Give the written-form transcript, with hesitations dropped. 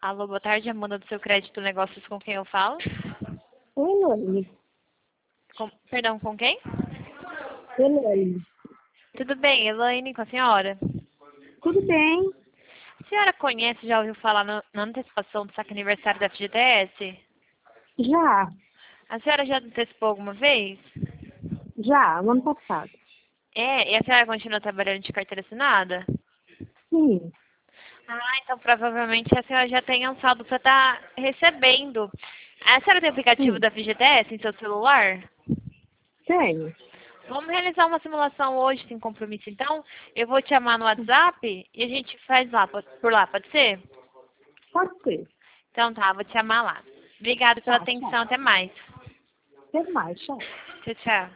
Alô, boa tarde, Amanda do Seu Crédito Negócios, com quem eu falo? Oi, Elaine. Perdão, com quem? Elaine. Tudo bem, Elaine, com a senhora? Tudo bem? A senhora conhece, já ouviu falar na antecipação do saque aniversário da FGTS? Já, A senhora já antecipou alguma vez? já, no ano passado. É, e a senhora continua trabalhando de carteira assinada? Sim, Ah, então provavelmente a senhora já tem um saldo para estar recebendo. A senhora tem o aplicativo sim, da FGTS em seu celular? tenho. Vamos realizar uma simulação hoje sem compromisso, então. Eu vou te chamar no WhatsApp e a gente faz lá, por lá, pode ser? Pode ser. Então tá, vou te chamar lá. Obrigada pela Tá, tchau. atenção, até mais. Até mais, tchau. Tchau, tchau.